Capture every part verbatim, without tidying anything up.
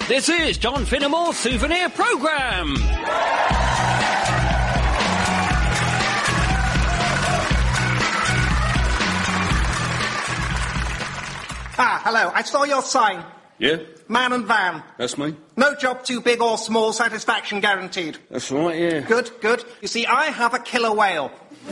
This is John Finnemore's Souvenir Programme. Ah, hello. I saw your sign. Yeah? Man and van. That's me. No job too big or small, satisfaction guaranteed. That's right, yeah. Good, good. You see, I have a killer whale.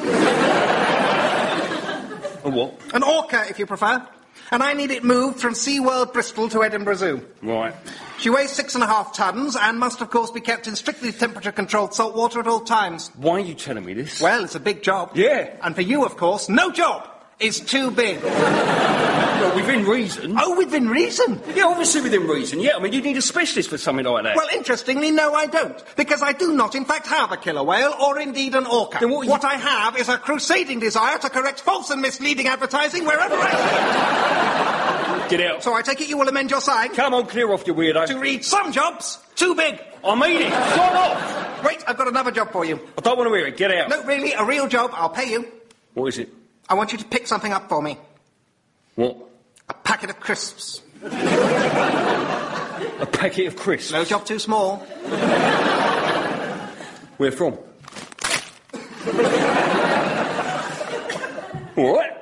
A what? An orca, if you prefer. And I need it moved from SeaWorld Bristol to Edinburgh Zoo. Right. She weighs six and a half tons and must, of course, be kept in strictly temperature-controlled salt water at all times. Why are you telling me this? Well, it's a big job. Yeah. And for you, of course, no job is too big. Well, within reason. Oh, within reason? Yeah, obviously within reason, yeah. I mean, you need a specialist for something like that. Well, interestingly, no, I don't. Because I do not, in fact, have a killer whale or indeed an orca. Then what, you... what I have is a crusading desire to correct false and misleading advertising wherever I Get out. So I take it you will amend your sign? Come on, clear off, you weirdo. To read some jobs too big. I mean it. Shut off. Wait, I've got another job for you. I don't want to hear it. Get out. No, really, a real job. I'll pay you. What is it? I want you to pick something up for me. What? A packet of crisps. A packet of crisps? No job too small. Where from? All right.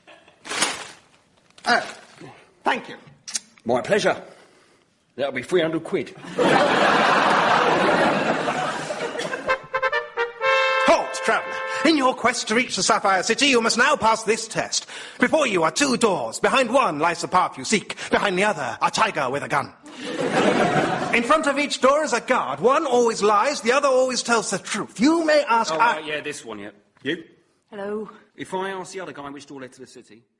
Oh, thank you. My pleasure. That'll be three hundred quid. Halt, traveller. In your quest to reach the Sapphire City, you must now pass this test. Before you are two doors. Behind one lies the path you seek. Behind the other, a tiger with a gun. In front of each door is a guard. One always lies, the other always tells the truth. You may ask... Oh, I... right, yeah, this one, yeah. You? Hello. If I ask the other guy which door led to the city...